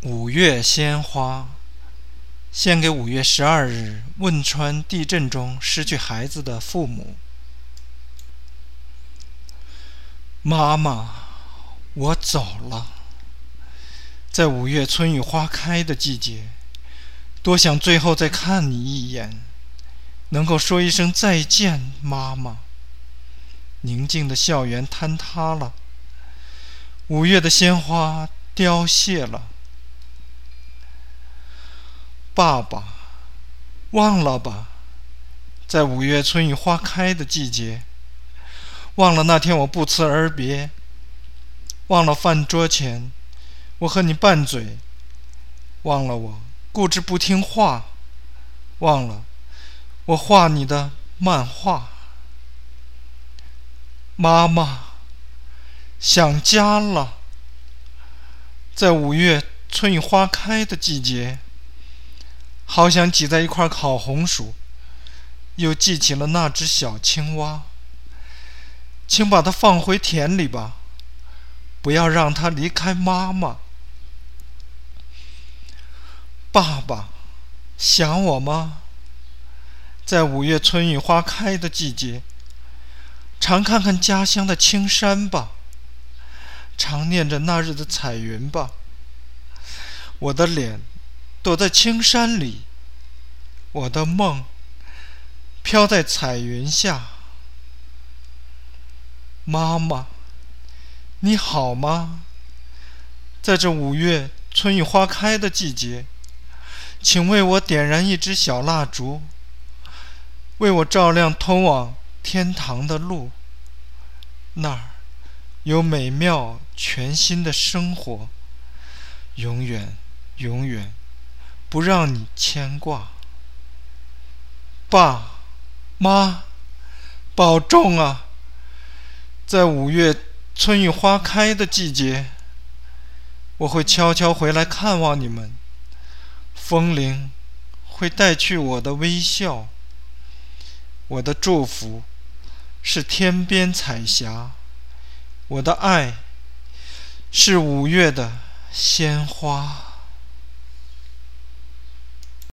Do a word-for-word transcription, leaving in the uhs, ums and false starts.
五月鲜花，献给五月十二日汶川地震中失去孩子的父母。妈妈，我走了。在五月春雨花开的季节，多想最后再看你一眼，能够说一声再见，妈妈。宁静的校园坍塌了，五月的鲜花凋谢了。爸爸，忘了吧，在五月春雨花开的季节，忘了那天我不辞而别，忘了饭桌前我和你拌嘴，忘了我固执不听话，忘了我画你的漫画。妈妈，想家了。在五月春雨花开的季节，好想挤在一块烤红薯，又记起了那只小青蛙。请把它放回田里吧，不要让它离开妈妈。爸爸，想我吗？在五月春雨花开的季节，常看看家乡的青山吧，常念着那日的彩云吧。我的脸躲在青山里，我的梦飘在彩云下。妈妈，你好吗？在这五月春雨花开的季节，请为我点燃一支小蜡烛，为我照亮通往天堂的路。那儿有美妙全新的生活，永远永远不让你牵挂。爸妈，保重啊！在五月春雨花开的季节，我会悄悄回来看望你们，风铃会带去我的微笑，我的祝福是天边彩霞，我的爱是五月的鲜花。